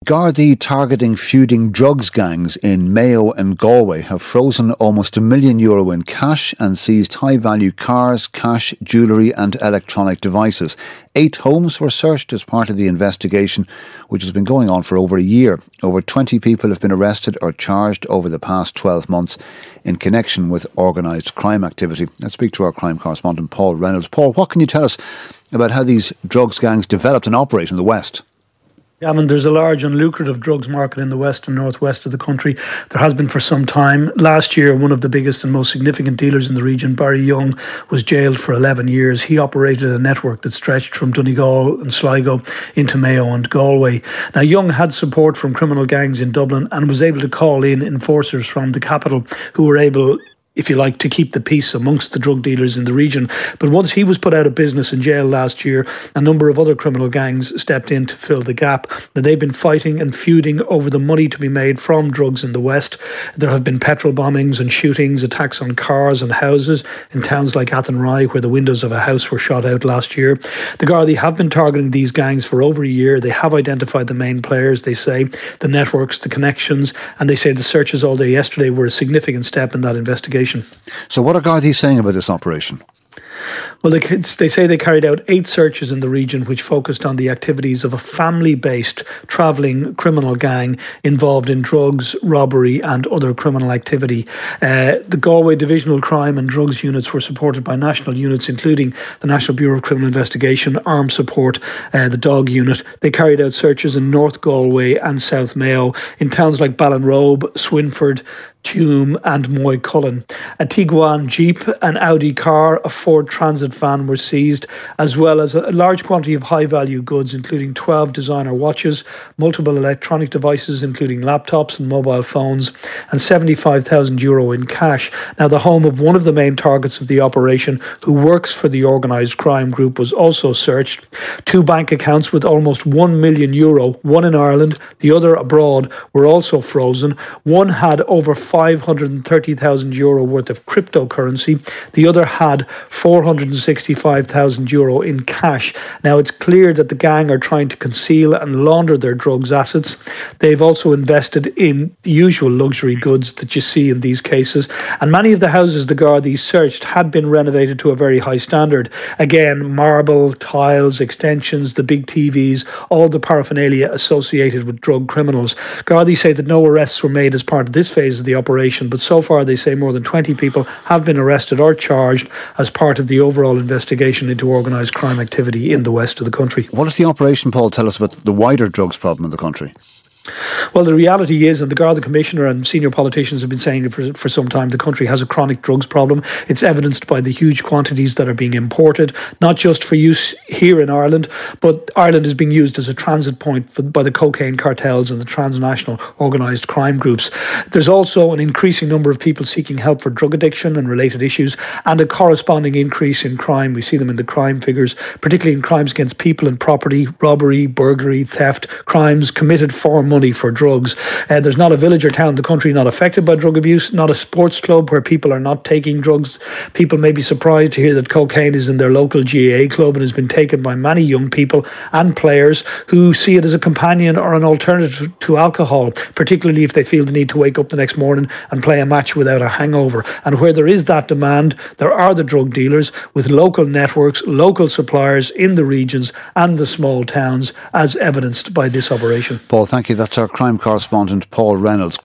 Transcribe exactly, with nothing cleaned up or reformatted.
Gardaí targeting feuding drugs gangs in Mayo and Galway have frozen almost a million euro in cash and seized high-value cars, cash, jewellery and electronic devices. Eight homes were searched as part of the investigation, which has been going on for over a year. Over twenty people have been arrested or charged over the past twelve months in connection with organised crime activity. Let's speak to our crime correspondent Paul Reynolds. Paul, what can you tell us about how these drugs gangs developed and operate in the West? Yeah, I mean, there's a large and lucrative drugs market in the west and northwest of the country. There has been for some time. Last year, one of the biggest and most significant dealers in the region, Barry Young, was jailed for eleven years. He operated a network that stretched from Donegal and Sligo into Mayo and Galway. Now, Young had support from criminal gangs in Dublin and was able to call in enforcers from the capital who were able, if you like, to keep the peace amongst the drug dealers in the region. But once he was put out of business in jail last year, a number of other criminal gangs stepped in to fill the gap. Now, they've been fighting and feuding over the money to be made from drugs in the West. There have been petrol bombings and shootings, attacks on cars and houses in towns like Athenry, where the windows of a house were shot out last year. The Gardaí have been targeting these gangs for over a year. They have identified the main players, they say, the networks, the connections, and they say the searches all day yesterday were a significant step in that investigation. So what are Gardaí saying about this operation? Well, they, they say they carried out eight searches in the region which focused on the activities of a family-based travelling criminal gang involved in drugs, robbery and other criminal activity. Uh, the Galway Divisional Crime and Drugs units were supported by national units including the National Bureau of Criminal Investigation, Armed Support, uh, the Dog Unit. They carried out searches in North Galway and South Mayo in towns like Ballinrobe, Swinford, Tuam and Moycullen. A Tiguan Jeep, an Audi car, a Ford Transit van were seized, as well as a large quantity of high-value goods, including twelve designer watches, multiple electronic devices, including laptops and mobile phones, and seventy-five thousand euro in cash. Now, the home of one of the main targets of the operation, who works for the organised crime group, was also searched. Two bank accounts with almost one million euro, one in Ireland, the other abroad, were also frozen. One had over five hundred thirty thousand euro worth of cryptocurrency. The other had four hundred sixty-five thousand euro in cash. Now, it's clear that the gang are trying to conceal and launder their drugs assets. They've also invested in the usual luxury goods that you see in these cases. And many of the houses the Gardaí searched had been renovated to a very high standard. Again, marble, tiles, extensions, the big T Vs, all the paraphernalia associated with drug criminals. Gardaí say that no arrests were made as part of this phase of the operation, but so far they say more than twenty people have been arrested or charged as part of the overall investigation into organised crime activity in the west of the country. What does the operation, Paul, tell us about the wider drugs problem in the country? Well, the reality is, and the Garda Commissioner and senior politicians have been saying it for, for some time, the country has a chronic drugs problem. It's evidenced by the huge quantities that are being imported, not just for use here in Ireland, but Ireland is being used as a transit point for, by the cocaine cartels and the transnational organised crime groups. There's also an increasing number of people seeking help for drug addiction and related issues, and a corresponding increase in crime. We see them in the crime figures, particularly in crimes against people and property, robbery, burglary, theft, crimes committed for money for drugs. Uh, there's not a village or town in the country not affected by drug abuse, not a sports club where people are not taking drugs. People may be surprised to hear that cocaine is in their local G A A club and has been taken by many young people and players who see it as a companion or an alternative to alcohol, particularly if they feel the need to wake up the next morning and play a match without a hangover. And where there is that demand, there are the drug dealers with local networks, local suppliers in the regions and the small towns, as evidenced by this operation. Paul, thank you. That's our crime correspondent, Paul Reynolds.